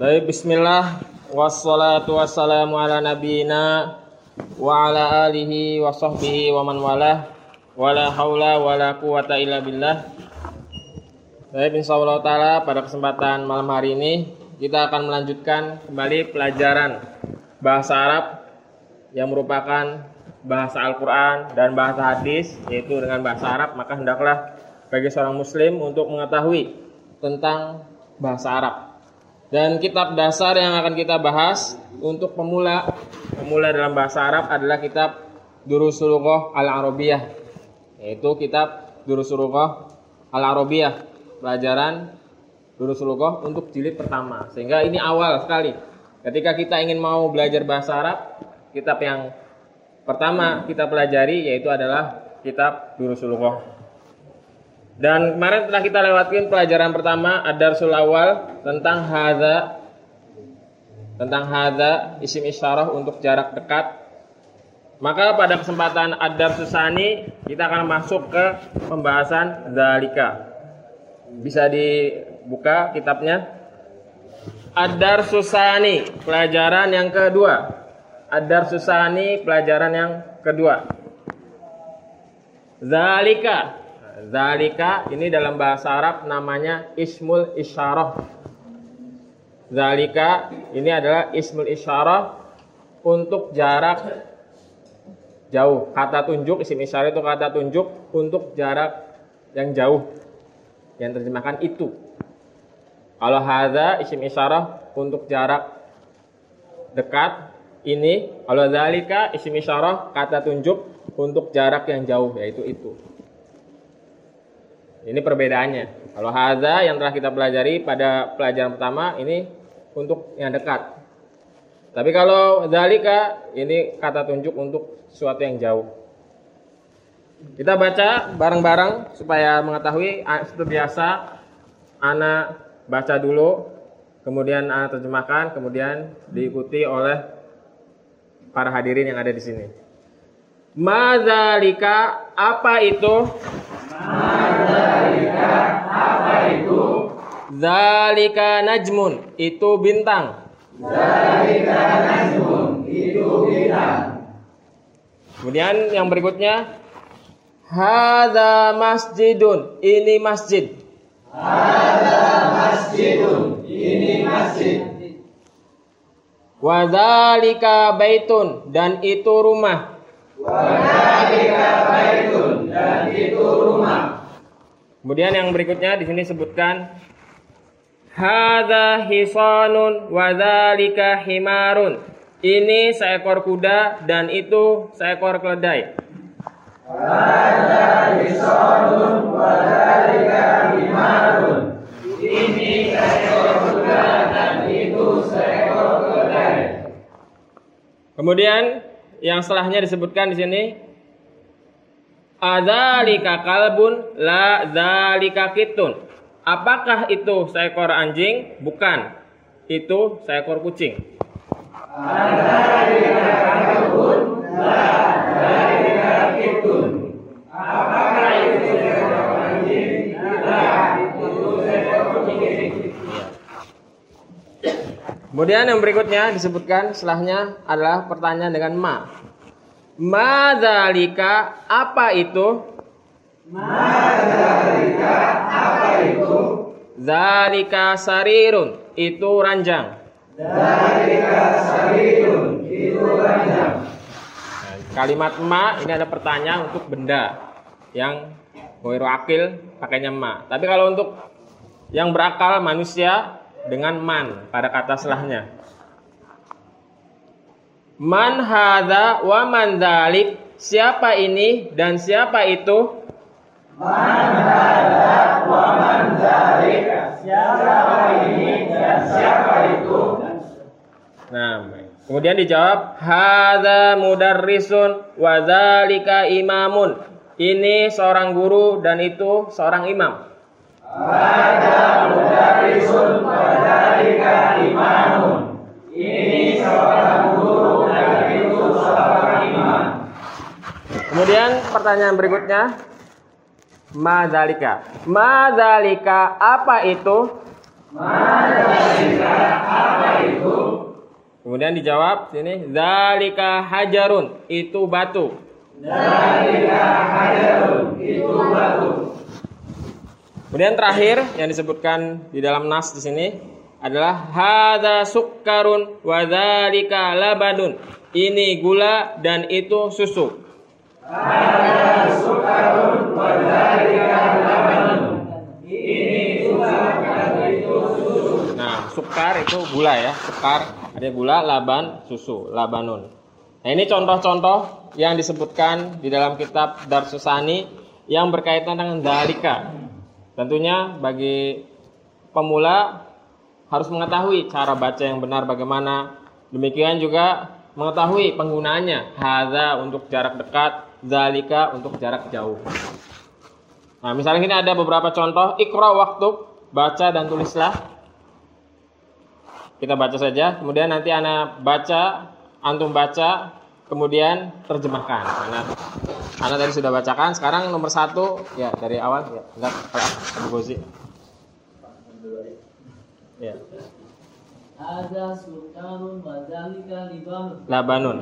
Baik, bismillah wassalatu wassalamu ala nabiyina wa ala alihi wa sahbihi wa man walah wala haula wala quwata illa billah. Baik, insyaallah taala pada kesempatan malam hari ini kita akan melanjutkan kembali pelajaran bahasa Arab yang merupakan bahasa Al-Qur'an dan bahasa hadis, yaitu dengan bahasa Arab. Maka hendaklah bagi seorang muslim untuk mengetahui tentang bahasa Arab. Dan kitab dasar yang akan kita bahas untuk pemula dalam bahasa Arab adalah kitab Durusul Lughah Al-Arabiyah, yaitu kitab Durusul Lughah Al-Arabiyah, pelajaran Durusul Lughah untuk jilid pertama. Sehingga ini awal sekali ketika kita ingin mau belajar bahasa Arab, kitab yang pertama kita pelajari yaitu adalah kitab Durusul Lughah. Dan kemarin telah kita lewatin pelajaran pertama Ad-Darsul Awal tentang hadza isim isyarah untuk jarak dekat. Maka pada kesempatan Ad-Darsus Tsani kita akan masuk ke pembahasan dzalika. Bisa dibuka kitabnya. Ad-Darsus Tsani, pelajaran yang kedua. Ad-Darsus Tsani, pelajaran yang kedua. Zalika ini dalam bahasa Arab namanya ismul isyarah. Zalika ini adalah ismul isyarah untuk jarak jauh. Kata tunjuk, isim isyarah itu kata tunjuk untuk jarak yang jauh, yang terjemahkan itu. Kalau hadza isim isyarah untuk jarak dekat ini. Kalau zalika isim isyarah kata tunjuk untuk jarak yang jauh, yaitu itu. Ini perbedaannya. Kalau hadza yang telah kita pelajari pada pelajaran pertama ini untuk yang dekat. Tapi kalau dzalika ini kata tunjuk untuk sesuatu yang jauh. Kita baca bareng-bareng supaya mengetahui. Seperti biasa, ana baca dulu, kemudian ana terjemahkan, kemudian diikuti oleh para hadirin yang ada di sini. Madzalika, apa itu? Madzalika, apa itu? Zalika najmun, itu bintang. Zalika najmun, itu bintang. Kemudian yang berikutnya, hadza masjidun, ini masjid. Hadza masjidun, ini masjid. Wa zalika baitun, dan itu rumah. Wadhalika baitun, dan itu rumah. Kemudian yang berikutnya di sini sebutkan hadza hisanun wadzalika himarun. Ini seekor kuda dan itu seekor keledai. Hadza hisanun wadzalika himarun. Ini seekor kuda dan itu seekor keledai. Kemudian yang setelahnya disebutkan di sini, adzalika kalbun la dzalika kitun. Apakah itu seekor anjing? Bukan, itu seekor kucing. Adzalika kalbun la dzalika kitun. Apakah itu seekor anjing? La, itu seekor kucing. Kemudian yang berikutnya disebutkan setelahnya adalah pertanyaan dengan ma. Madzalika, apa itu? Madzalika, apa itu? Zalika sarirun, itu ranjang. Zalika sarirun, itu ranjang. Kalimat ma ini ada pertanyaan untuk benda yang ghairu akil pakainya ma. Tapi kalau untuk yang berakal manusia dengan man pada kata setelahnya. Man hadza wa man dzalik, siapa ini dan siapa itu? Man hadza wa man dzalik, siapa ini dan siapa itu? Nah, kemudian dijawab hadza mudarrisun wa dzalika imamun. Ini seorang guru dan itu seorang imam. Hadza mudarrisun wa dzalika imamun. Ini seorang guru dan itu seorang imam. Kemudian pertanyaan berikutnya, madzalika. Madzalika, apa itu? Madzalika, apa Kemudian dijawab sini, dzalika hajarun, itu batu. Dzalika hajarun, itu batu. Kemudian terakhir yang disebutkan di dalam nas di sini adalah hadza sukkarun wa dzalika labanun. Ini gula dan itu susu. Hadza sukkarun wa dzalika labanun. Ini susu dan itu susu. Nah, sukar itu gula ya, sukar ada gula, laban, susu, labanun. Nah, ini contoh-contoh yang disebutkan di dalam kitab Darsusani yang berkaitan dengan dzalika. Tentunya bagi pemula harus mengetahui cara baca yang benar bagaimana. Demikian juga mengetahui penggunaannya. Hadza untuk jarak dekat, dzalika untuk jarak jauh. Nah, misalnya ini ada beberapa contoh. Iqra waktub, baca dan tulislah. Kita baca saja, kemudian nanti ana baca, antum baca, kemudian terjemahkan. Ana tadi sudah bacakan, sekarang nomor 1 ya dari awal ya. Enggak, Abu Gozi. Ya. Hadza sultanun wa dzalika Labanun.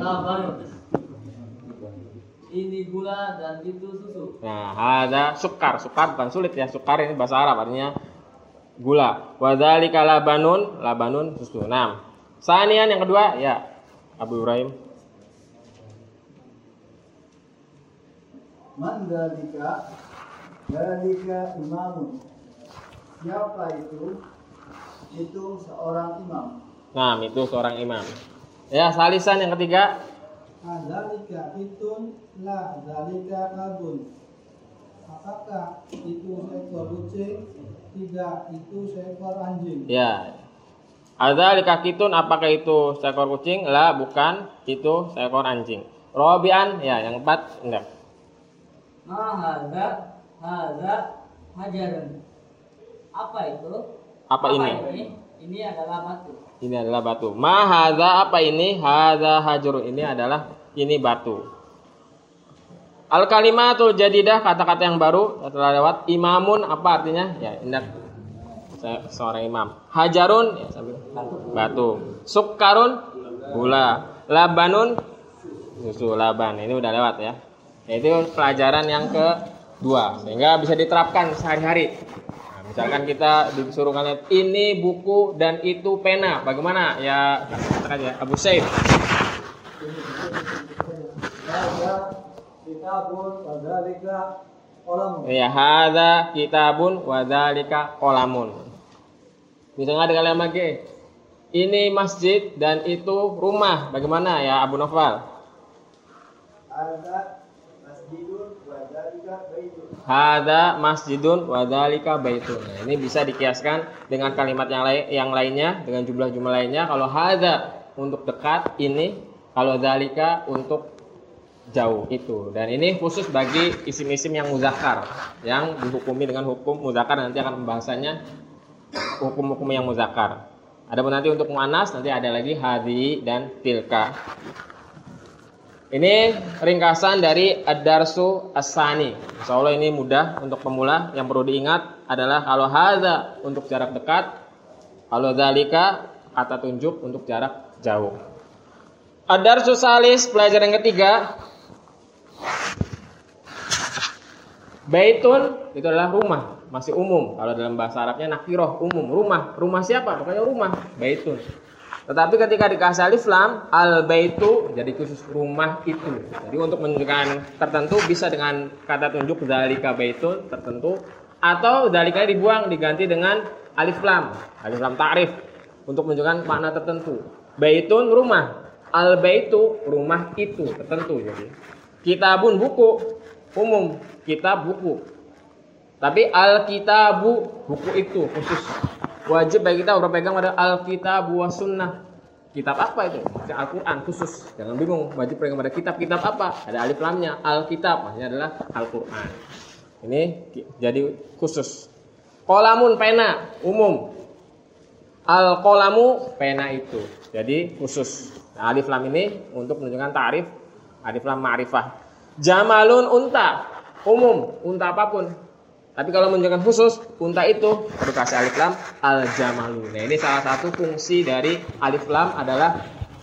Ini gula dan itu susu. Nah, hadza sukar bukan sulit ya. Sukar ini bahasa Arab artinya gula. Wa dzalika labanun susu. Nah, sanian yang kedua ya Abu Ibrahim. Man dzalika imamun. Siapa itu? Itu seorang imam. Nah, itu seorang imam. Ya, salisan yang ketiga. Dzalika itun la dzalika kabun. Apakah itu seekor kucing? Tidak, itu seekor anjing. Ya. Adzalika kitun, apakah itu seekor kucing? La, bukan, itu seekor anjing. Robian, ya, yang 4 enggak. Ma hadza hajarun. Apa itu? Apa ini? Ini adalah batu. Ini adalah batu. Ma hadza, apa ini? Hadza hajrun, ini adalah batu. Al kalimatul jadidah, kata-kata yang baru setelah lewat. Imamun, apa artinya? Ya, indah seorang imam. Hajarun, ya, batu. Sukkarun, gula. Labanun, susu, laban. Ini udah lewat ya. Itu pelajaran yang kedua, sehingga bisa diterapkan sehari-hari. Nah, misalkan kita disuruh lihat ini buku dan itu pena, bagaimana? Ya, katakan ya Abu Saif. Kitabun wa dzalika qalamun. Ya, hadza kitabun wa dzalika qalamun. Misalnya ada kalimat lagi. Ini masjid dan itu rumah. Bagaimana ya Abu Nofal? Hadza masjidun wa dzalika baitun. Hadza masjidun wa dzalika baitun. Nah, ini bisa dikiaskan dengan kalimat yang lainnya, dengan jumlah-jumlah lainnya. Kalau hadza untuk dekat ini, kalau dzalika untuk jauh itu. Dan ini khusus bagi isim-isim yang muzakkar, yang dihukumi dengan hukum muzakkar. Nanti akan pembahasannya hukum-hukum yang muzakkar. Adapun nanti untuk muannas nanti ada lagi hadhi dan tilka. Ini ringkasan dari ad-darsu as-sani. Insyaallah ini mudah untuk pemula. Yang perlu diingat adalah kalau hadza untuk jarak dekat, kalau dzalika kata tunjuk untuk jarak jauh. Ad-darsu salis, pelajaran yang ketiga. Baitun itu adalah rumah, masih umum. Kalau dalam bahasa Arabnya nakiroh, umum, rumah. Rumah siapa? Pokoknya rumah, baitun. Tetapi ketika dikasih alif lam, al baitu jadi khusus rumah itu. Jadi untuk menunjukkan tertentu bisa dengan kata tunjuk dzalika baitun tertentu, atau dzalikanya dibuang diganti dengan alif lam ta'rif untuk menunjukkan makna tertentu. Baitun rumah, al baitu rumah itu tertentu. Jadi kitabun buku umum, kitab buku. Tapi al-kitabu buku itu khusus. Wajib bagi kita berpegang pada al-kitabu was sunnah. Kitab apa itu? Al-Qur'an khusus. Jangan bingung, wajib berpegang pada kitab apa? Ada alif lamnya, al-kitab maksudnya adalah Al-Qur'an. Ini jadi khusus. Qalamun pena umum. Al-qalamu pena itu. Jadi khusus. Nah, alif lam ini untuk menunjukkan ta'rif, alif lam ma'rifah. Jamalun unta umum, unta apapun. Tapi kalau menunjukkan khusus, unta itu perlu kasih alif lam al-jamalu. Nah, ini salah satu fungsi dari alif lam adalah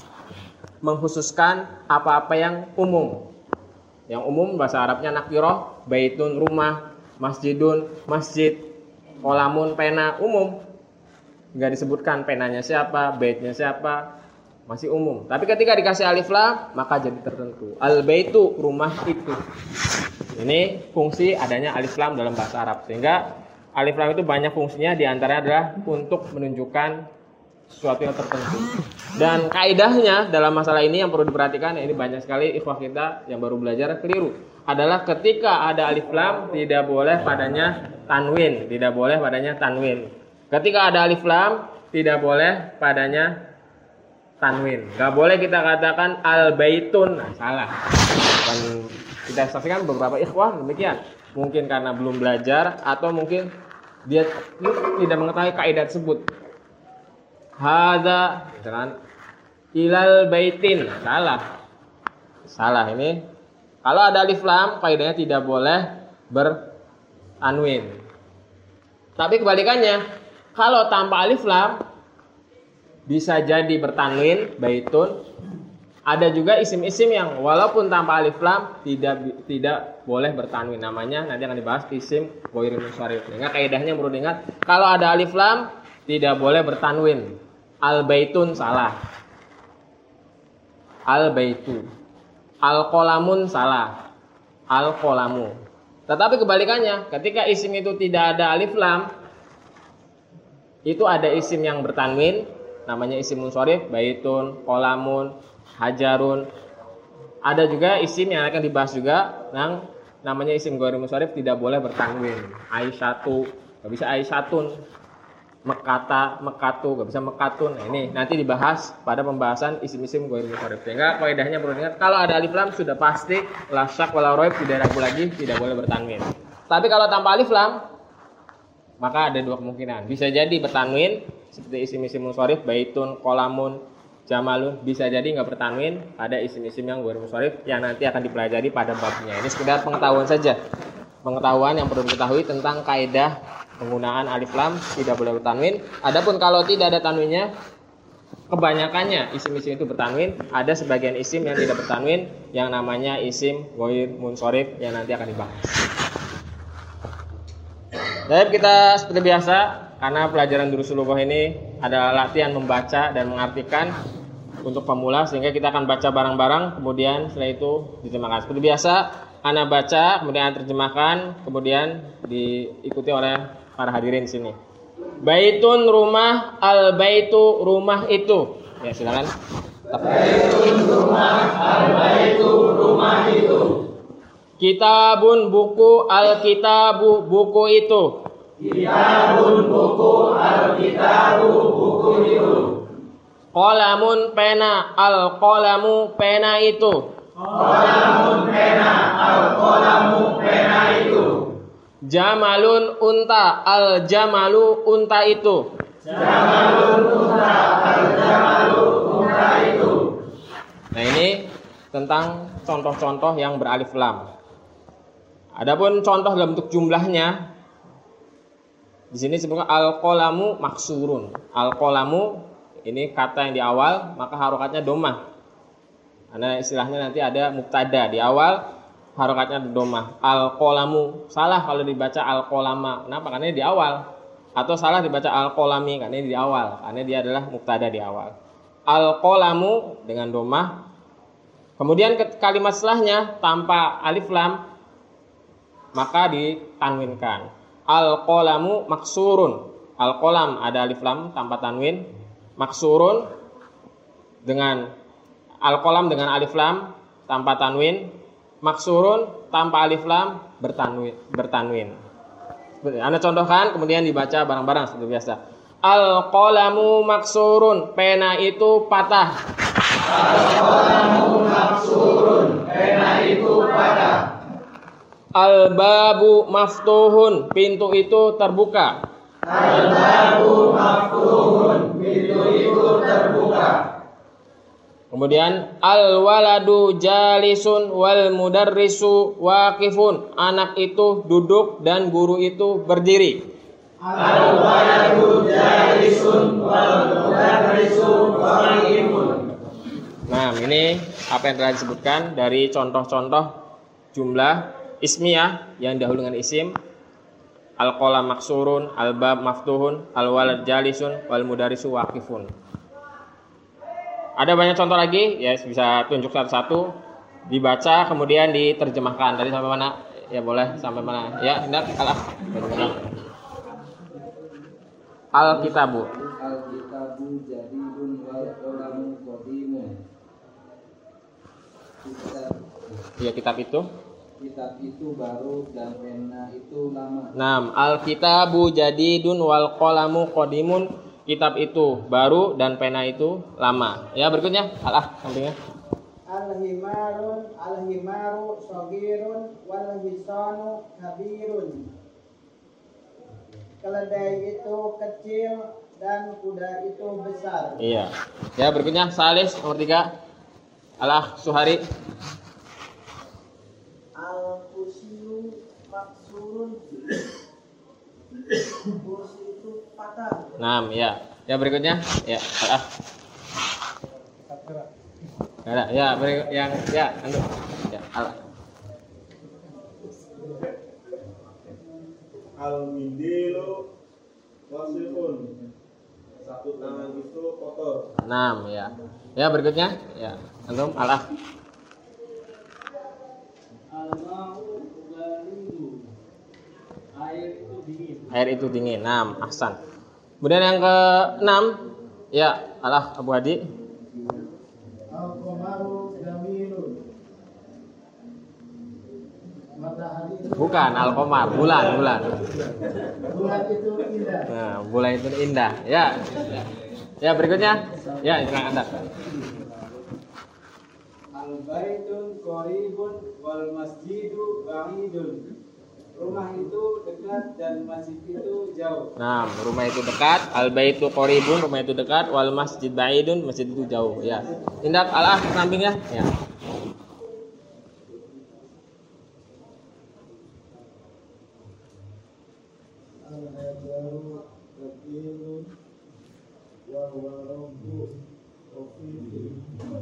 mengkhususkan apa-apa yang umum. Yang umum bahasa Arabnya nakirah, baitun rumah, masjidun masjid, kolamun pena, umum. Enggak disebutkan penanya siapa, baitnya siapa, masih umum. Tapi ketika dikasih alif lam maka jadi tertentu. Al baitu, rumah itu. Ini fungsi adanya alif lam dalam bahasa Arab. Sehingga alif lam itu banyak fungsinya, di antaranya adalah untuk menunjukkan sesuatu yang tertentu. Dan kaidahnya dalam masalah ini yang perlu diperhatikan, ini banyak sekali ikhwah kita yang baru belajar keliru, adalah ketika ada alif lam tidak boleh padanya tanwin, tidak boleh padanya tanwin. Ketika ada alif lam tidak boleh padanya tanwin. Gak boleh kita katakan al baitun, nah, salah. Dan kita saksikan beberapa ikhwah demikian. Mungkin karena belum belajar atau mungkin dia tidak mengetahui kaidah tersebut. Hadza misalkan ilal baitin, salah ini. Kalau ada alif lam kaidahnya tidak boleh bertanwin. Tapi kebalikannya, kalau tanpa alif lam bisa jadi bertanwin, baitun. Ada juga isim-isim yang walaupun tanpa alif lam tidak boleh bertanwin. Namanya nanti akan dibahas isim ghairul munsharif. Sehingga kaidahnya perlu diingat, kalau ada alif lam tidak boleh bertanwin. Al baitun salah. Al baitu. Al qolamun salah. Al qolamu. Tetapi kebalikannya, ketika isim itu tidak ada alif lam, itu ada isim yang bertanwin, namanya isim munsharif, baitun, qolamun, hajarun. Ada juga isim yang akan dibahas juga, yang namanya isim ghairul munsharif tidak boleh bertanwin. Aisyatu, enggak bisa aisyatun. Mekata, mekatu, gak bisa mekatun. Nah, ini nanti dibahas pada pembahasan isim-isim ghairul munsharif. Sehingga kaidahnya perlu diingat, kalau ada alif lam sudah pasti la syak wala raib, tidak ragu lagi, tidak boleh bertanwin. Tapi kalau tanpa alif lam maka ada dua kemungkinan. Bisa jadi bertanwin seperti isim-isim munsharif, baitun, qolamun, jamalun, bisa jadi enggak bertanwin pada isim-isim yang ghairul munsharif yang nanti akan dipelajari pada babnya. Ini sekedar pengetahuan saja. Pengetahuan yang perlu diketahui tentang kaidah penggunaan alif lam tidak boleh bertanwin. Adapun kalau tidak ada tanwinnya, kebanyakannya isim-isim itu bertanwin. Ada sebagian isim yang tidak bertanwin, yang namanya isim ghair munsharif yang nanti akan dibahas. Baik, kita seperti biasa, karena pelajaran durusul lughah ini adalah latihan membaca dan mengartikan untuk pemula, sehingga kita akan baca bareng-bareng, kemudian setelah itu diterjemahkan. Seperti biasa, ana baca, kemudian terjemahkan, kemudian diikuti oleh para hadirin di sini. Baitun rumah, al baitu rumah itu. Ya, silakan. Baitun rumah, al baitu rumah itu. Kitabun buku, al kitabu buku itu. Kitabun buku, al kitabu buku itu. Qalamun pena, al qalamu pena itu. Qalamun pena, al qalamu pena itu. Jamalun unta, al jamalu unta itu. Jamalun unta, al jamalu unta itu. Nah, ini tentang contoh-contoh yang beralif lam. Adapun contoh dalam bentuk jumlahnya, di sini sebutkan al qalamu maksurun. Al qalamu ini kata yang di awal, maka harokatnya domah. Karena istilahnya nanti ada mubtada di awal, harokatnya domah. Al qalamu salah kalau dibaca al qalama. Kenapa? Karena di awal. Atau salah dibaca al qalami karena di awal. Karena dia adalah mubtada di awal. Al qalamu dengan domah. Kemudian kalimat setelahnya tanpa alif lam maka ditanwinkan. Al qalamu maksurun. Al qalam ada alif lam tanpa tanwin. Maksurun dengan al qalam dengan alif lam tanpa tanwin. Maksurun tanpa alif lam bertanwin. Anda contohkan kemudian dibaca bareng-bareng seperti biasa. Al qalamu maksurun, pena itu patah. Al qalamu maksurun, pena itu patah. Al babu maftuhun, pintu itu terbuka. Al babu maftuhun, pintu itu terbuka. Kemudian al waladu jalisun wal mudarrisu waqifun, anak itu duduk dan guru itu berdiri. Al waladu jalisun wal mudarrisu waqifun. Nah, ini apa yang telah disebutkan dari contoh-contoh jumlah ismiyah yang dahulu dengan isim. Al-qalam maksurun, al-bab maftuhun, al-walad jalisun, wal mudarisu waqifun. Ada banyak contoh lagi, ya bisa tunjuk satu-satu, dibaca kemudian diterjemahkan. Tadi sampai mana? Ya boleh sampai mana? Ya, hendak Al-kitabu. Al-kitabu jadidun wal qalamu qadimun. Ya, kitab itu. Kitab itu baru dan pena itu lama. Naam, al-kitabu jadidun wal qalamu qadimun. Kitab itu baru dan pena itu lama. Ya, berikutnya. Sampingnya. Al-himaru shagirun wal hisanu kabirun. Keledai itu kecil dan kuda itu besar. Iya. Ya, berikutnya Salis nomor 3. Suhari. Al-kursiyu maksurun. Kursi itu patah. Naam, ya. Ya, berikutnya. Ya, Ada. Ya, yang ya, anu. Ya, Al-mindilu wasifun. Satu tangan itu kotor. Naam, ya. Ya, berikutnya. Ya, antum Al-ma'u baridu. Air itu dingin. Air itu dingin. Naam, ahsan. Kemudian yang ke-6, ya, Abu Hadi. Al-qamaru jamilun. Matahari itu Bukan al-qamar, bulan. bulan itu indah. Nah, bulan itu indah. Ya. Ya, berikutnya. Ya, silakan Anda. Al-baitun qaribun wal masjidu ba'idun. Rumah itu dekat dan masjid itu jauh. Nah, rumah itu dekat, al-baitu qaribun, rumah itu dekat, wal masjid ba'idun, masjid itu jauh. Ya. Tindak sampingnya. Ya. Al-hajaru kabirun wa warabu khafifun.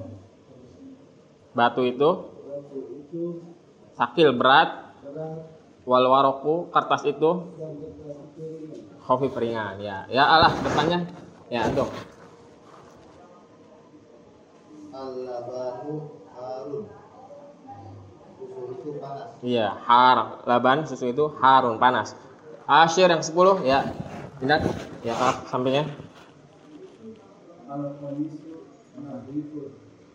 Batu itu Batu itu sakil berat, berat wal waroku kertas itu dan kertas itu ringan. khafif ringan. Ya. Ya, depannya. Ya, antum. Al-labanu harun. Susu itu panas. Iya, laban susu itu harun panas. Asyir yang 10, ya. Tindak. Ya, sampingnya. Al-qamisu nadhifun.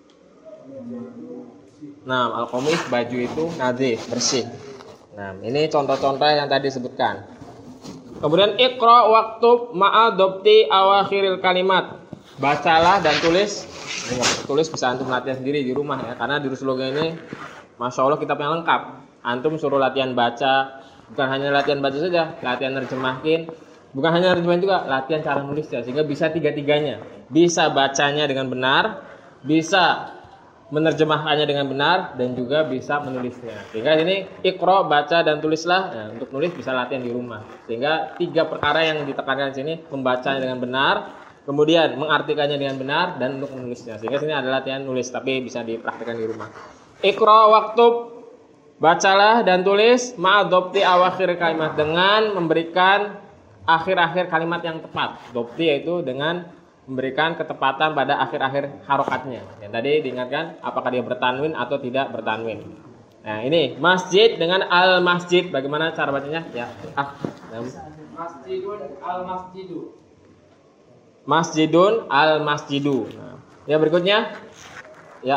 Nah, al-qamis baju itu nadhif, bersih. Nah, ini contoh-contoh yang tadi disebutkan. Kemudian iqra waktub ma'a dhabti awakhiril kalimat. Bacalah dan tulis. Tulis bisa antum latihan sendiri di rumah ya, karena di Rusloga ini Masya Allah kitab yang lengkap. Antum suruh latihan baca, bukan hanya latihan baca saja, latihan nerjemahin, bukan hanya nerjemahin juga, latihan cara nulisnya sehingga bisa tiga-tiganya. Bisa bacanya dengan benar, bisa menerjemahkannya dengan benar, dan juga bisa menulisnya. Sehingga ini iqra, baca dan tulislah. Nah, untuk nulis bisa latihan di rumah. Sehingga 3 perkara yang ditekankan di sini, membacanya dengan benar, kemudian mengartikannya dengan benar, dan untuk menulisnya. Sehingga sini ada latihan nulis, tapi bisa dipraktikkan di rumah. Iqra waktub, bacalah dan tulis ma'adopti awakhir kalimat, dengan memberikan akhir-akhir kalimat yang tepat. Dopti yaitu dengan memberikan ketepatan pada akhir-akhir harokatnya. Yang tadi diingatkan apakah dia bertanwin atau tidak bertanwin. Nah, ini masjid dengan al-masjid. Bagaimana cara bacanya? Ya. Masjidun al-masjidu. Masjidun al-masjidu. Nah, yang berikutnya ya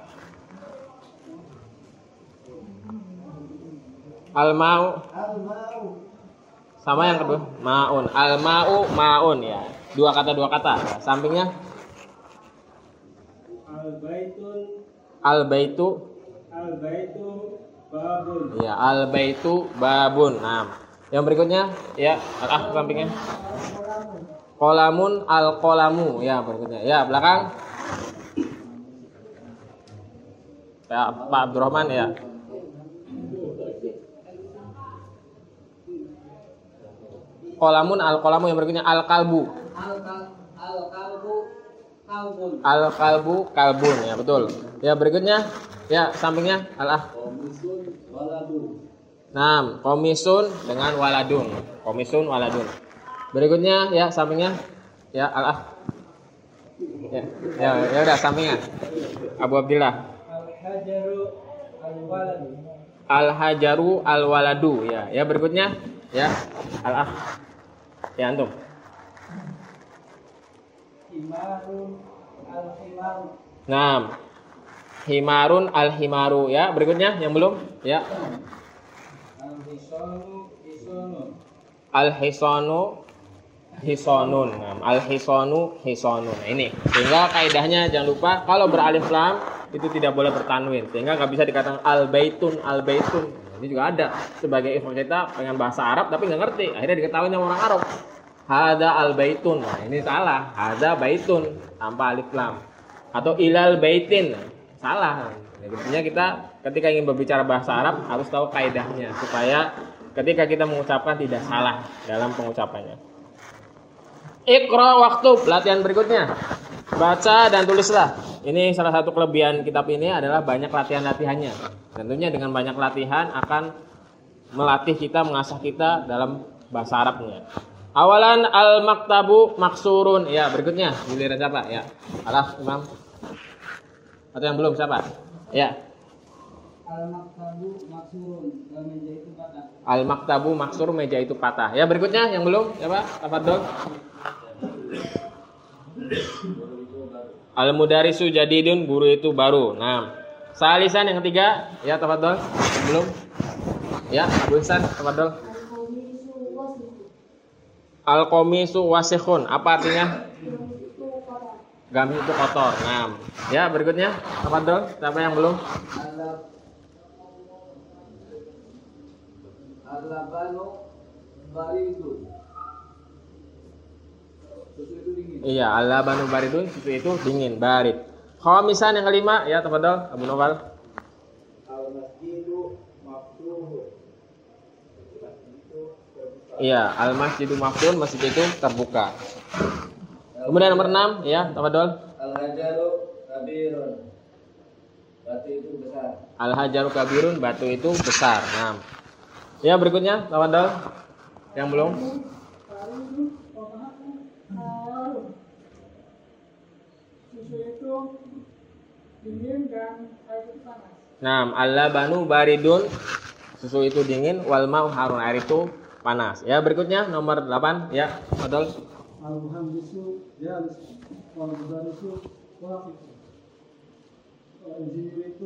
al-ma'u. Sama yang kedua, ma'un. Al-ma'u ma'un ya. Dua kata. Sampingnya Al-baitu babun. Ya, al-baitu babun. Nah, yang berikutnya ya sampingnya. Qolamun al-qolamu. Ya, berikutnya. Ya, belakang. Ya, Pak Abdurrahman ya. Qolamun al-qolamu, yang berikutnya al-kalbu. Al-kalbu kalbun. Al-kalbu kalbun, ya betul. Ya berikutnya, ya sampingnya al-ah. Komisun waladun. Nah, komisun dengan waladun. Komisun waladun. Berikutnya ya sampingnya ya al-ah. Ya udah sampingnya. Abu Abdillah. Al-hajaru al-waladu. Al-hajaru al-waladu, ya. Ya berikutnya ya al-ah. Ya antum. Himarun al-himaru. Nah, himarun al-himaru, ya. Berikutnya yang belum, ya. Al-hisanu hisanun. Al-hisanu hisonun. Nah, al-hisanu hisonun. Nah, ini. Sehingga kaidahnya jangan lupa kalau beralif lam itu tidak boleh bertanwin. Sehingga nggak bisa dikatakan al-baitun al-baitun. Nah, ini juga ada sebagai ikhwan kita pengen bahasa Arab tapi nggak ngerti. Akhirnya diketahui sama orang Arab. Hada al-baitun. Nah, ini salah. Hada baitun tanpa alif lam. Atau ilal baitin. Nah, salah. Nah, intinya kita ketika ingin berbicara bahasa Arab harus tahu kaidahnya supaya ketika kita mengucapkan tidak salah dalam pengucapannya. Iqra waktu latihan berikutnya. Baca dan tulislah. Ini salah satu kelebihan kitab ini adalah banyak latihan-latihannya. Tentunya dengan banyak latihan akan melatih kita, mengasah kita dalam bahasa Arabnya. Awalan al-maktabu maksurun. Ya, berikutnya giliran siapa? Ya. Alaf Imam. Atau yang belum siapa? Ya. Al-maktabu maksurun. Meja itu patah. Al-maktabu maksur, meja itu patah. Ya, berikutnya yang belum siapa? Tafadhol. Al-mudarisu jadidun, guru itu baru. Nah, salisan yang ketiga, ya tafadhol. Yang belum? Ya, Abu Ihsan, tafadhol. Al-qamisu wasikhun. Apa artinya? Gamis itu kotor. Nah, ya berikutnya, tafadhol. Siapa yang belum? Al-labanu baridun. Susu itu dingin. Iya, al-labanu baridun, susu itu dingin, barid. Khamisan yang kelima, ya tafadhol, Abu Nawal. Al-masjidu maftuhun. Iya, al-masjidu maftuhun, masjid itu terbuka. Kemudian nomor 6, ya tafadhol. Al-hajaru kabirun. Batu itu besar. Al-hajaru kabirun, batu itu besar. Nah, ya berikutnya tafadhol. Yang belum? Susu itu dingin dan air itu panas. Nah, al-labanu baridun, susu itu dingin, wal ma'u harun, air itu panas. Ya berikutnya nomor 8, ya tafadhol. Al-muhandisu jalis. Wal-mudarisu waqif. Al-insinyur itu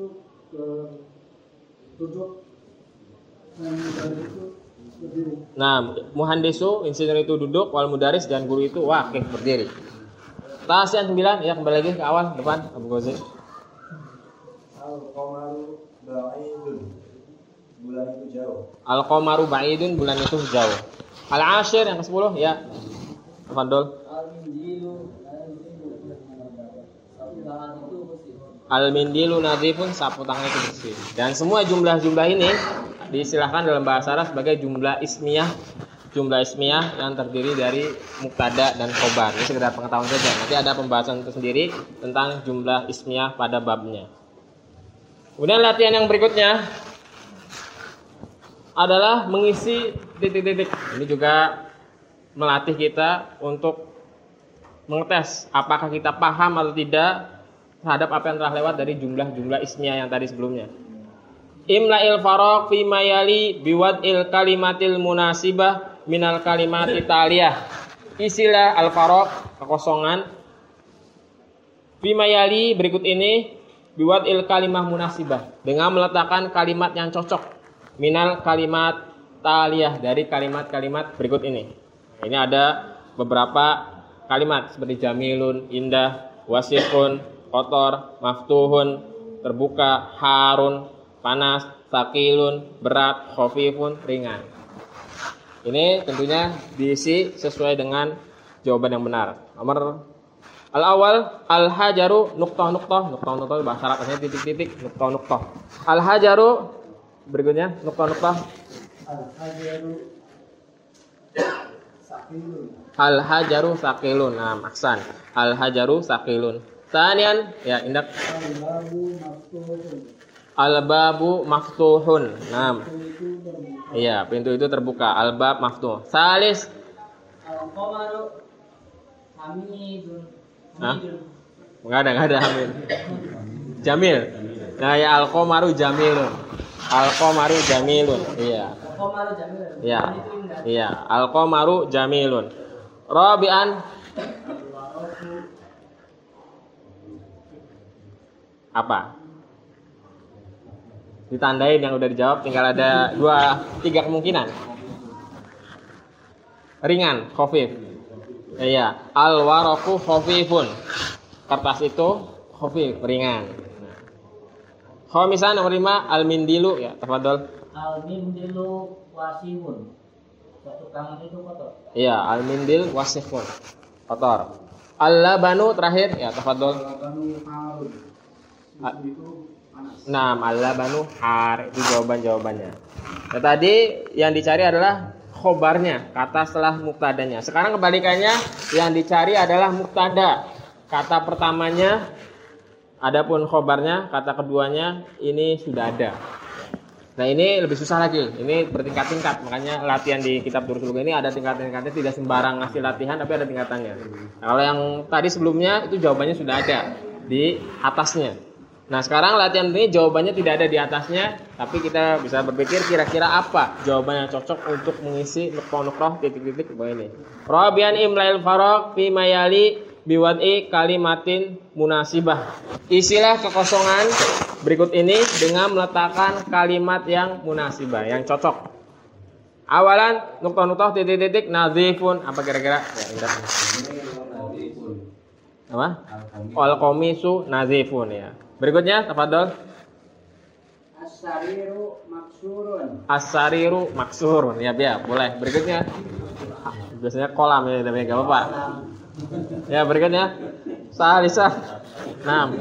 duduk. Dan mudaris itu berdiri. Nah, muhandisu, insinyur itu duduk, wal mudaris dan guru itu waqif, berdiri. Tasian 9, ya kembali lagi ke awal depan Abu Ghazi. Al-qamaru ba'idun. Bulan itu jauh. Al-qamaru ba'idun, bulan itu jauh. Al-ashir yang ke-10, ya. Tafadhol. Al-minjilu sapu tangan itu bersih. Al-mindilu nadhifun, sapu tangan itu bersih. Dan semua jumlah-jumlah ini diistilahkan dalam bahasa Arab sebagai jumlah ismiyah. Jumlah ismiyah yang terdiri dari mubtada dan khobar. Ini sekedar pengetahuan saja. Nanti ada pembahasan tersendiri tentang jumlah ismiyah pada babnya. Kemudian latihan yang berikutnya adalah mengisi titik-titik. Ini juga melatih kita untuk mengetes apakah kita paham atau tidak terhadap apa yang telah lewat dari jumlah-jumlah ismiyah yang tadi sebelumnya. Imla'il faraq fi mayali biwad'il kalimatil munasibah minal kalimati taliyah. Isilah al-faraq, kekosongan, fi mayali berikut ini biwad'il kalimah munasibah, dengan meletakkan kalimat yang cocok minal kalimat taliyah, dari kalimat-kalimat berikut ini. Ini ada beberapa kalimat seperti jamilun, indah, wasikhun, kotor, maftuhun, terbuka, harun, panas, sakilun, berat, khafifun, ringan. Ini tentunya diisi sesuai dengan jawaban yang benar. Nomor al-awwal, al-hajaru nuqtah-nuqtah. Nuqtah-nuqtah bahasa Arab artinya titik-titik, nuqtah-nuqtah. Al-hajaru berikutnya nuqtah-nuqtah. Al-hajaru Al-hajaru saqilun. Nah, ahsan. Al-hajaru saqilun. Tanian, ya indak. Al-babu maftuhun. Nah. Iya, pintu itu terbuka. Al-bab maftuh. Salis. Al-qamaru hamidun. Hah? Enggak ada hamid. Jamil. Nah, ya al-qamaru jamilun. Al-qamaru jamilun. Iya. Al-qamaru jamilun. Iya. Iya, al-qamaru jamilun. Rabi'an. Apa? Ditandain yang udah dijawab, tinggal ada 3 kemungkinan. Ringan, khafif. Iya, al-waraqu khafifun. Kertas itu khafif, ringan. Khamisan nomor 5, al-mindilu ya, tafadhol. Al-mindilu wasihun. Satu tangan itu kotor. Iya, al-mindil wasifun. Kotor. Al-labanu terakhir ya, tafadhol. Nah, al-labanu har, itu jawabannya. Nah, tadi yang dicari adalah khobarnya, kata setelah muktadanya. Sekarang kebalikannya, yang dicari adalah muktada. Kata pertamanya, adapun khobarnya, kata keduanya ini sudah ada. Nah, ini lebih susah lagi. Ini bertingkat-tingkat. Makanya latihan di kitab Durusul Lughah ini ada tingkat-tingkatnya, tidak sembarang ngasih latihan tapi ada tingkatannya. Nah, kalau yang tadi sebelumnya itu jawabannya sudah ada di atasnya. Nah, sekarang latihan ini jawabannya tidak ada di atasnya, tapi kita bisa berpikir kira-kira apa jawabannya cocok untuk mengisi nuqrah titik-titik bawah ini. Rabian imlail faraq fi mayali biwad'i kalimatin munasibah. Isilah kekosongan berikut ini dengan meletakkan kalimat yang munasibah, yang cocok. Awalan nuqtah-nuqtah titik-titik nazifun. Apa kira-kira? Ya, ingat. Apa? Al-qamisu nazifun ya. Berikutnya, tafadhol. As-sariru maksurun. As-sariru maksurun. Ya, boleh. Berikutnya. Biasanya kolam ya, tapi enggak apa-apa. Ya, berikutnya. Salisah. 6.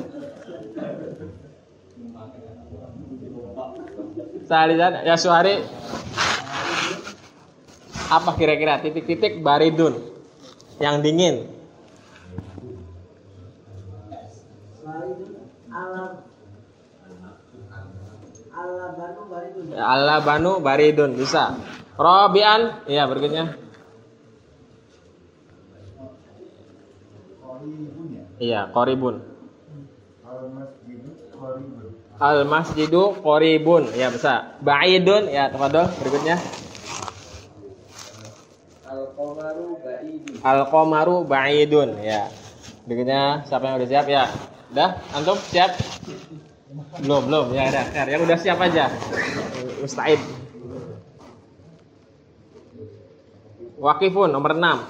Salisah ya Suhari. Apa kira-kira? Titik-titik baridun. Yang dingin. Al-labanu baridun bisa. Rabi'an, iya berikutnya. Iya, qoribun. Al-masjidu qoribun, ya bisa. Ba'idun, ya tafadhol berikutnya. Al-qamaru ba'idun. Al-qamaru ba'idun, ya. Berikutnya siapa yang udah siap ya? Udah, antum siap? Belum ya ada. Yang udah siap aja. Musta'id. Waqifun nomor 6.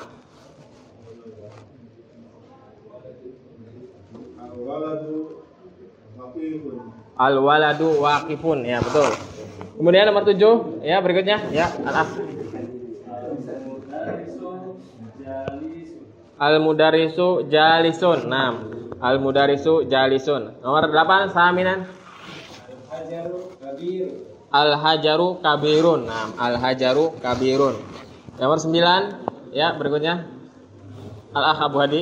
Al-waladu waqifun, ya betul. Kemudian nomor 7, ya berikutnya, ya al-af. Al-mudarisu jalisun. 6. Al-mudarisu jalisun. Nomor 8, saminan. Al-hajaru kabirun. 6. Al-hajaru kabirun. Nomor 9, ya berikutnya. Al-akh Abu Hadi.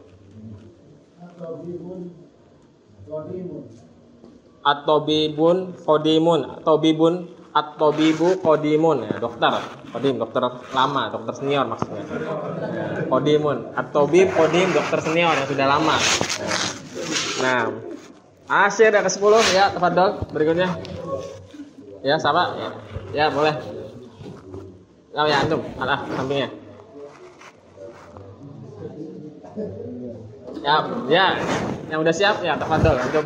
At-tabibun qadimun. At-tabibu qadimun, ya dokter. Qadim, dokter lama, dokter senior maksudnya. Qadimun. At-tabib qadim, dokter senior yang sudah lama. Nah, asyir yang ke-10 ya, tafadhol berikutnya. Ya, siapa? Ya, boleh. Oh ya, antum, sampingnya. Ya, yang udah siap ya, tafadhol antum.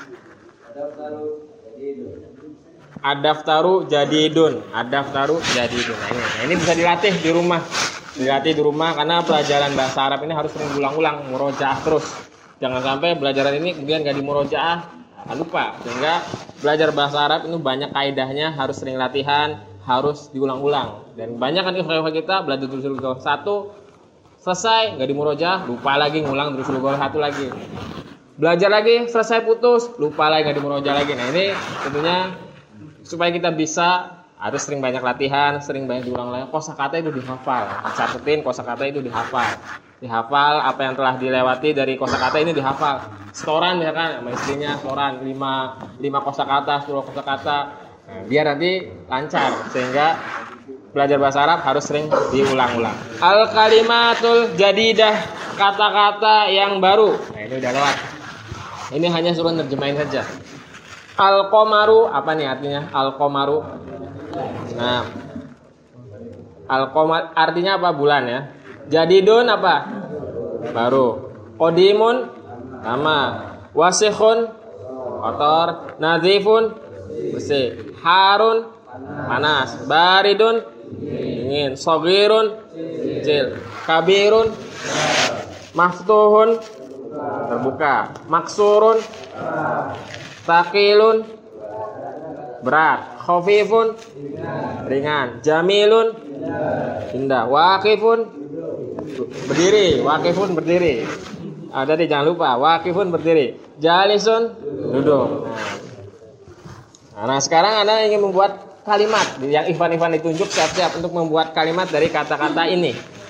Ad-daftaru jadidun. Ad-daftaru jadidun. Nah, ini bisa dilatih di rumah. Dilatih di rumah karena pelajaran bahasa Arab ini harus sering ulang-ulang, murojaah terus. Jangan sampai pelajaran ini kemudian enggak dimurojaah, lupa. Sehingga belajar bahasa Arab itu banyak kaidahnya, harus sering latihan, harus diulang-ulang. Dan banyak kan ikhwan kita belajar Durusul Lughah 1 selesai enggak dimurojaah, lupa lagi ngulang Durusul Lughah 1 lagi. Belajar lagi, selesai putus, lupa lagi enggak dimurojaah lagi. Nah, ini tentunya supaya kita bisa Harus sering banyak latihan, sering banyak diulang-ulang. Kosakata itu dihafal. Catetin kosakata itu dihafal. Dihafal apa yang telah dilewati dari kosakata ini dihafal. Setoran misalkan sama istrinya setoran 5 kosakata, 10 kosakata. Nah, biar nanti lancar sehingga belajar bahasa Arab harus sering diulang-ulang. Al kalimatul jadidah, kata-kata yang baru. Nah, ini udah lewat. Ini hanya suruh nerjemahin saja. Al qamaru apa nih artinya? Al qamaru. Nah, al-qamar artinya apa? Bulan ya. Jadidun apa? Baru. Qadimun lama. Wasikhun kotor. Nadzifun bersih. Harun panas. Baridun dingin. Shagirun kecil. Kabirun maftuhun terbuka. Maksurun thaqilun berat. Khafifun ringan. Jamilun indah. Waqifun berdiri. Waqifun berdiri. Ada di jangan lupa. Waqifun berdiri. Jalisun duduk. Nah, sekarang Anda ingin membuat kalimat yang Ivan ditunjuk, siap-siap untuk membuat kalimat dari kata-kata ini.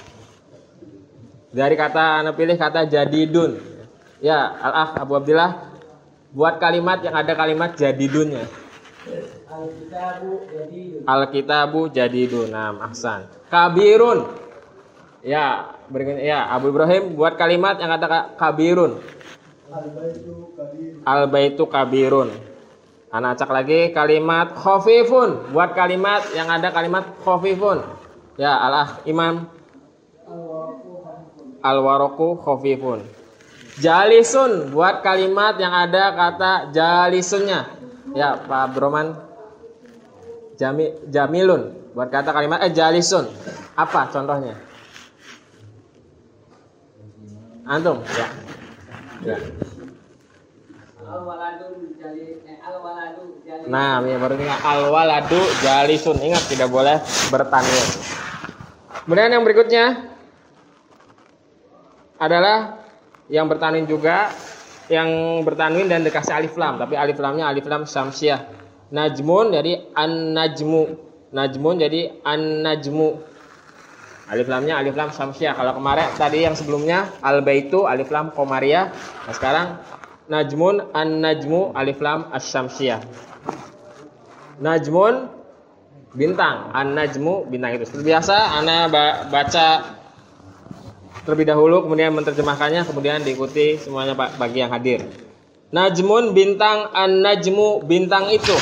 Dari kata Anda pilih kata jadidun. Ya, Al-Akh Abu Abdillah, buat kalimat yang ada kalimat jadidunnya. Al-kitabu jadidun. Nah, ahsan. Kabirun. Ya, berikutnya ya, Abu Ibrahim buat kalimat yang kata kabirun. Al-baitu kabirun. Anak acak lagi kalimat khafifun. Buat kalimat yang ada kalimat khafifun. Ya, Al-Akh Imam. Al-waraku khafifun. Jalisun. Buat kalimat yang ada kata jalisunnya. Ya, Pak Abdurrahman. Jamilun. Buat kata kalimat jalisun. Apa contohnya? Antum? Ya. Ya. Nah, ya baru tinggal al-waladu jalisun. Ingat tidak boleh bertanwin. Kemudian yang berikutnya adalah yang bertanwin juga, yang bertanwin dan dikasih alif lam, tapi alif lamnya alif lam syamsiah. Najmun jadi an-najmu. Najmun jadi an-najmu. Alif lamnya alif lam syamsiah. Kalau kemarin tadi yang sebelumnya al-baitu alif lam qamariyah. Nah, sekarang najmun an-najmu alif lam asy-syamsiyah. Najmun bintang, an-najmu bintang itu. Seperti biasa Ana baca terlebih dahulu kemudian menerjemahkannya, kemudian diikuti semuanya bagi yang hadir. Najmun bintang, an-najmu bintang itu.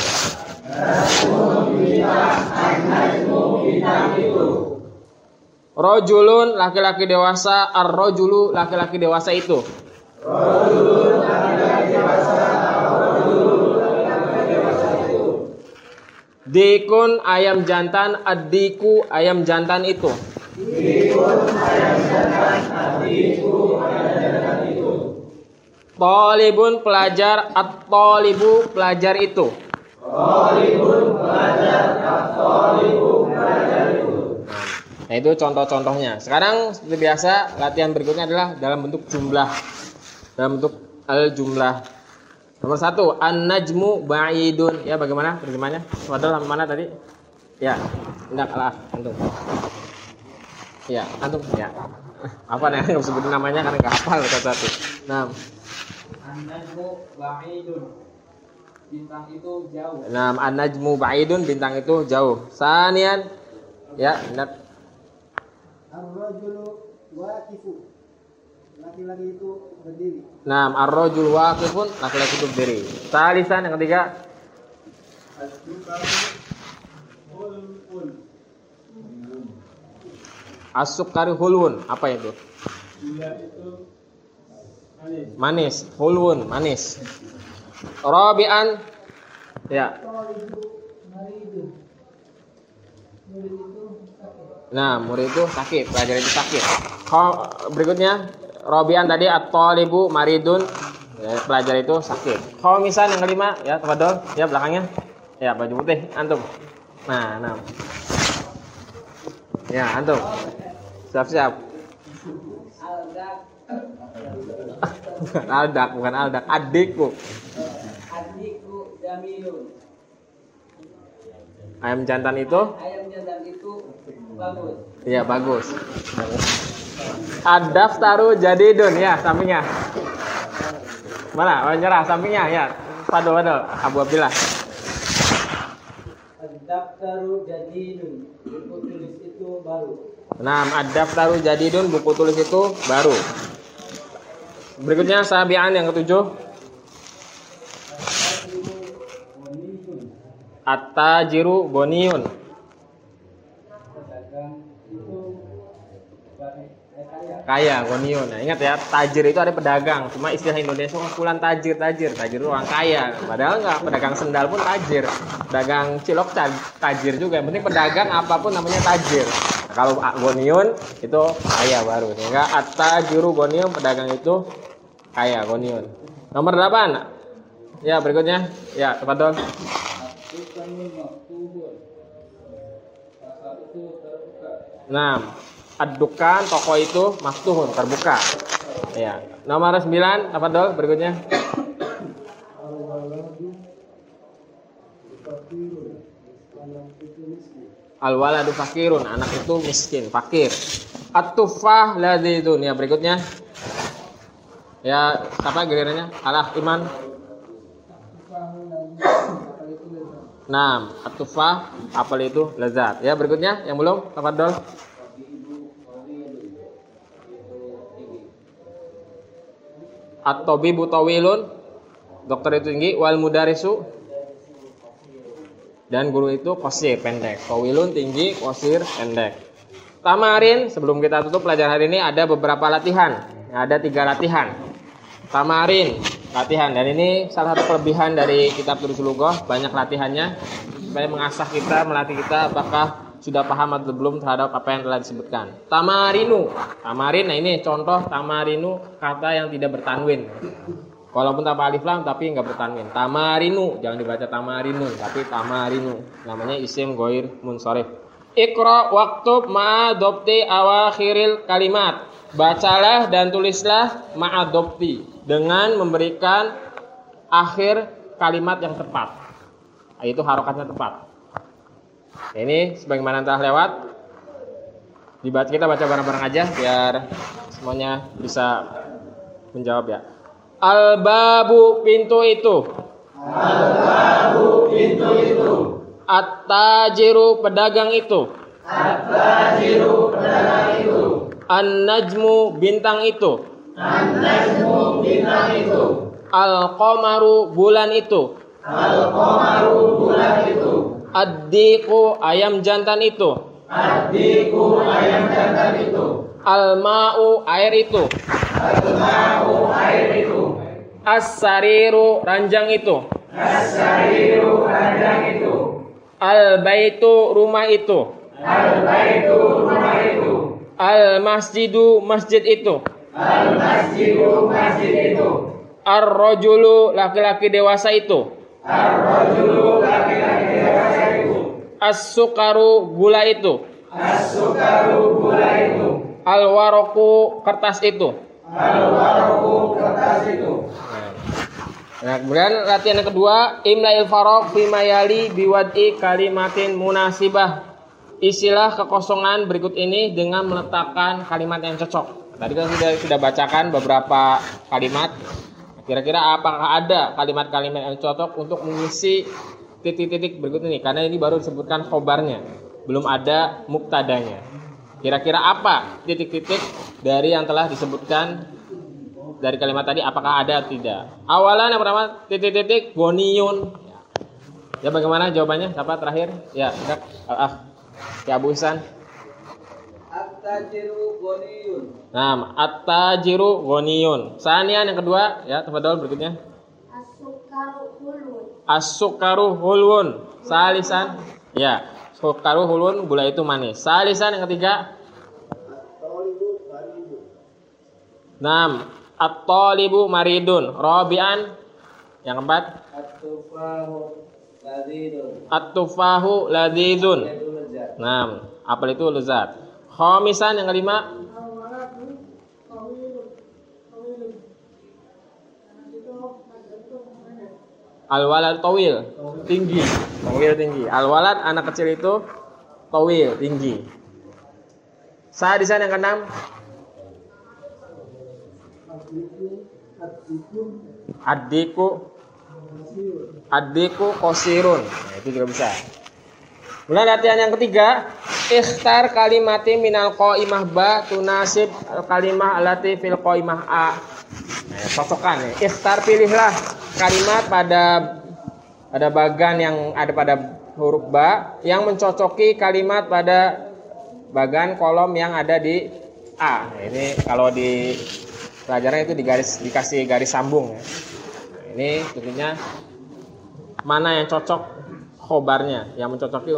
Rajulun laki-laki dewasa, ar-rajulu laki-laki dewasa itu. Rajulun laki-laki dewasa, ar-rajulu laki-laki dewasa itu. Dikun ayam jantan, ad-diku ayam jantan itu. Dikun ayam jantan, ad-diku ayam jantan itu. Talibun pelajar, at-talibu pelajar itu. Talibun pelajar, at-talibu pelajar itu. Nah, itu contoh-contohnya. Sekarang seperti biasa latihan berikutnya adalah dalam bentuk jumlah. Dalam bentuk al-jumlah. Nomor 1, an-najmu ba'idun. Ya, bagaimana terjemahnya? Wadah mana tadi? Ya, hendak lah antum. Ya, antum ya. Apa nih yang sebutin namanya karena enggak hafal satu-satu. Nah, An-najmu ba'idun. Bintang itu jauh. Nah, an-najmu ba'idun bintang itu jauh. Sanian. Ya, hendak. Ar-rajulu waqifu. Laki-laki itu berdiri. Nah, ar-rajul waqifun laki-laki itu berdiri. Salisan yang ketiga. As-sukari hulwun. Apa itu? Gula itu Manis. Hulwun manis. Rabi'an. Ya. Nah, murid itu sakit, pelajar itu sakit. Berikutnya, Robian tadi at-talibu maridun, ya, pelajar itu sakit. Khomisan yang kelima, ya, tafadhol, ya belakangnya. Ya, baju putih, antum. Nah. Ya, antum. Siap-siap. Bukan aldak, adikku. Adikku jamilun. Ayam jantan itu? Ayam jantan itu bagus. Iya, bagus. Ad-daftaru jadidun, ya, sampingnya. Mana? Oh, nyerah sampingnya, ya. Padol, Abu Abdillah. Ad-daftaru jadidun. Buku tulis itu baru. Nah, ad-daftaru jadidun, buku tulis itu baru. Berikutnya sabian yang ketujuh. At-tajiru goniyun. Kaya, goniyun. Nah, ingat ya, tajir itu ada pedagang. Cuma istilah Indonesia kumpulan tajir. Tajir itu orang kaya. Padahal enggak, pedagang sendal pun tajir. Pedagang cilok tajir juga. Yang penting pedagang apapun namanya tajir. Nah, kalau goniyun itu kaya baru. Sehingga at-tajiru goniyun, pedagang itu kaya, goniyun. Nomor 8. Ya, berikutnya. Ya, tafadhol. Nah, ad-dukan, toko itu maftuhun, terbuka. Ya. Nomor 9, tafadhol berikutnya. Al-waladu fakirun, anak itu miskin, fakir. At-tufah ladzidun, ya berikutnya. Ya, apa gilirannya? Alah Iman. Nah, at-tufah, apel itu lezat. Ya, berikutnya yang belum, tafadhol. At-tabibu tawilun, dokter itu tinggi, wal mudarisu, dan guru itu qasir, pendek. Tawilun tinggi, qasir pendek. Tamarin, sebelum kita tutup pelajaran hari ini ada beberapa latihan. Ada 3 latihan. Tamarin, latihan, dan ini salah satu kelebihan dari kitab Durusul Lughah, banyak latihannya supaya mengasah kita, melatih kita apakah sudah paham atau belum terhadap apa yang telah disebutkan. Tamarinu, tamarin, nah ini contoh tamarinu, kata yang tidak bertanwin. Walaupun tanpa alif lam tapi enggak bertanwin. Tamarinu, jangan dibaca tamarinu tapi tamarinu. Namanya isim ghair munsharif. Iqra waktub ma'adopti awakhiril kalimat. Bacalah dan tulislah ma'adopti, dengan memberikan akhir kalimat yang tepat. Itu harokatnya tepat. Ini sebagaimana telah lewat. Kita baca bareng-bareng aja biar semuanya bisa menjawab ya. Al-babu, pintu itu. Al-babu, pintu itu. At-tajiru, pedagang itu. At-tajiru, pedagang itu. An-najmu, bintang itu. An-najmu, bintang itu. Al-qamaru, bulan itu. Al-qamaru, bulan itu. Ad-diqu, ayam jantan itu. Ad-diqu, ayam jantan itu. Al-ma'u, air itu. Al-ma'u, air itu. As-sariru, ranjang itu. As-sariru, ranjang itu. Al-baitu, rumah itu. Al-baitu, rumah itu. Al-masjidu, masjid itu. Al-masjidu, masjid itu. Ar-rajulu, laki-laki dewasa itu. Ar-rajulu, laki-laki dewasa itu. As-sukaru, gula itu. As-sukaru, gula itu. Al-waraku, kertas itu. Al-waraku, kertas itu. Nah, kemudian latihan yang kedua, imla'il faraq fi mayali biwad'i kalimatin munasibah. Isilah kekosongan berikut ini dengan meletakkan kalimat yang cocok. Tadi kan sudah bacakan beberapa kalimat. Kira-kira apakah ada kalimat-kalimat yang cocok untuk mengisi titik-titik berikut ini? Karena ini baru disebutkan khobarnya, belum ada muktadanya. Kira-kira apa titik-titik dari yang telah disebutkan dari kalimat tadi? Apakah ada atau tidak? Awalan yang pertama, titik-titik goniyun. Ya, bagaimana jawabannya? Siapa terakhir? Ya, ya Abu Ihsan. At-tajiru ghaniyun. Nah, at-tajiru ghaniyun. Sanian yang kedua, ya, tafadhol berikutnya. As-sukaru hulun. As-sukaru hulun. Salisan. Ya, sukaru hulun, gula itu manis. Salisan yang ketiga. Naam, at-talibu maridun. Rabi'an yang keempat. At-tufahu ladzidun. At-tufahu ladzidun. Itu lezat. Naam, apel itu lezat. Khamisan yang kelima. Al-waladu tawilun. Tawilun. Anak itu pendek. Al-walad tawil, tinggi. Tawil tinggi. Al-walad anak kecil itu tawil, tinggi. Sa di sana yang keenam. Addiku qasirun. Nah, itu juga bisa. Kemudian latihan yang ketiga, ikhtar kalimati minal qaimah ba tunasib kalimah allati fil qaimah a. Nah, cocokkan ya. Ikhtar, pilihlah kalimat pada bagan yang ada pada huruf ba yang mencocoki kalimat pada bagan kolom yang ada di A. Nah, ini kalau di pelajaran itu dikasih garis sambung ya. Nah, ini tentunya mana yang cocok khobarnya, yang mencocoki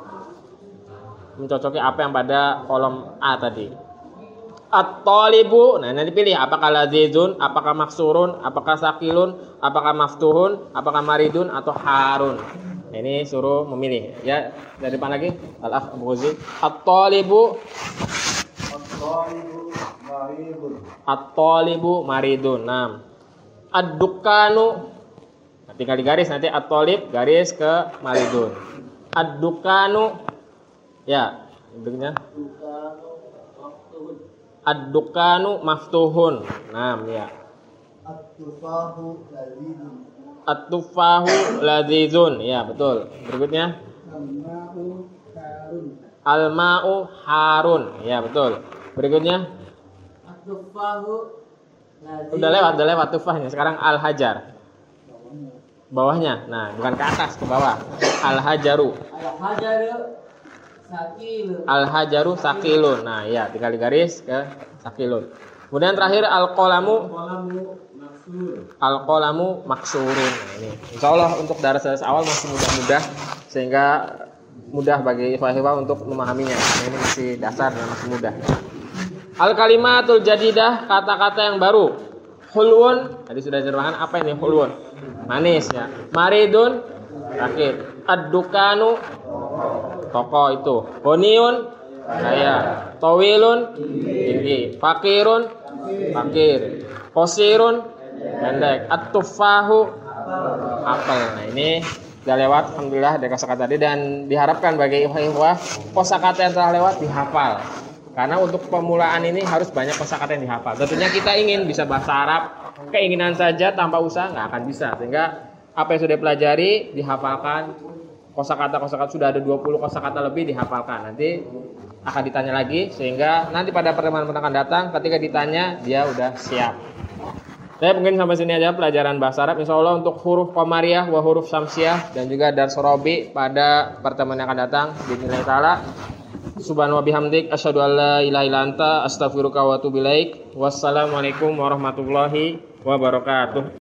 apa yang pada kolom A tadi. At-talibu, nah nanti pilih apakah ladzizun, apakah maksurun, apakah sakilun, apakah maftuhun, apakah maridun atau harun. Nah, ini suruh memilih ya. Dari depan lagi, Al-Akh Abu Ghazi. At-talibu maridun. Nah, ad-dukanu, nah, tinggal digaris nanti at-talib garis ke maridun. Ad-dukanu, ya bentuknya. Ad-dukanu maftuhun. Nah, ya. At-tufahu ladzizun. Ya, betul. Berikutnya. Al-ma'u harun. Ya, betul. Berikutnya. Udah lewat tufahnya. Sekarang al-hajar. Bawahnya. Nah, bukan ke atas, ke bawah. Al-hajaru. Al-hajaru sakilun. Nah, ya, tinggal digaris ke sakilun. Kemudian terakhir al-qalamu maksurun. Nah, ini insyaallah untuk daras-daras awal masih mudah-mudah sehingga mudah bagi ikhwah-ikhwah untuk memahaminya. Nah, ini masih dasar dan masih mudah. Al-kalimatul jadidah, kata-kata yang baru. Hulwun, tadi sudah diterangkan apa ini hulwun? Manis ya. Maridun, sakit. Ad-dukanu, toko itu. Honiun, kaya. Tawilun, tinggi. Fakirun, fakir. Qasirun, pendek. At-tufahu, apel. Nah, ini sudah lewat alhamdulillah dari kosakata tadi, dan diharapkan bagi ikhwah kosakata yang telah lewat dihafal. Karena untuk pemulaan ini harus banyak kosakata yang dihafal. Tentunya kita ingin bisa bahasa Arab, keinginan saja tanpa usaha nggak akan bisa. Sehingga apa yang sudah dipelajari dihafalkan. Kosakata sudah ada 20 kosakata lebih dihafalkan. Nanti akan ditanya lagi sehingga nanti pada pertemuan akan datang ketika ditanya dia udah siap. Saya mungkin sampai sini aja pelajaran bahasa Arab. Insyaallah untuk huruf qamariyah wa huruf syamsiyah dan juga dars robi pada pertemuan yang akan datang bismillah taala. Subhanahu wa bihamdik asyhadu an la ilaha illa anta astaghfiruka wa atubu ilaik. Wassalamualaikum warahmatullahi wabarakatuh.